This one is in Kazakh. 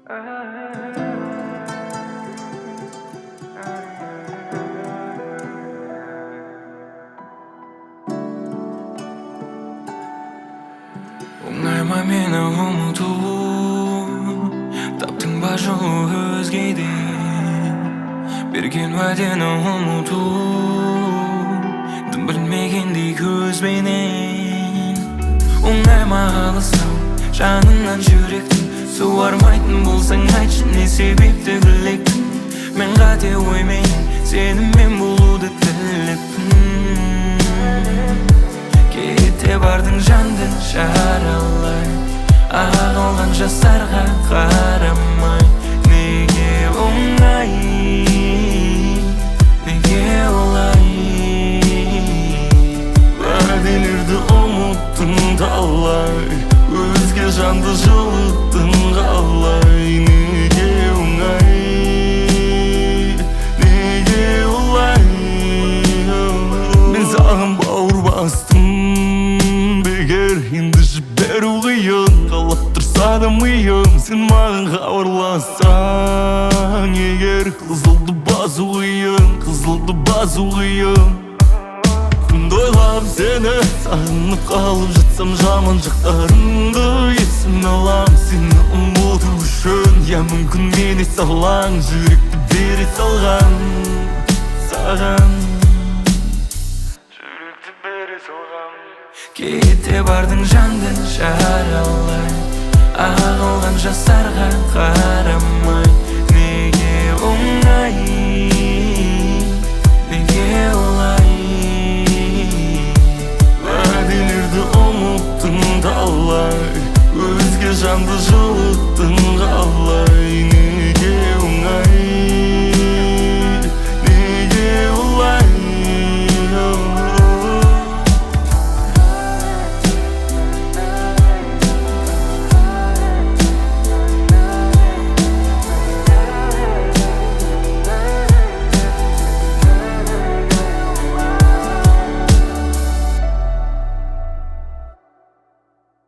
Оңайма мені ұмыту, таптың ба жолы өзгеден. Берген уәдені ұмыту, дым білмегендей көзбенен. Оңайма алыстау, жаныңнан жүректің суармайтын болсаң айтшы, не себепті білектің. Мен қате ойменен сенімен болуды тілеппін. Кете бардың жанды жаралай, ағылған жастарға қарамай. Неге оңай, неге олай? Уәделерді ұмыттың талай, өзге жанды жылыттың қалай. Неге оңай, неге олай? Мен саған бауыр бастым бекер, енді жіберу қиын. Қалап тұрса да миым, сен маған хабарлассаң егер. Қызылды басу қиын, қызылды басу қиын. Күнді ойлап сені сағынып қалып жатсам, жаман жақтарыңды есіме алам. Сені ұмыту үшін, я мүмкін мен ес алаң, жүректі бере салған саған. Жүректі бере салған. Кете бардың жанды жаралай, ағылған жастарға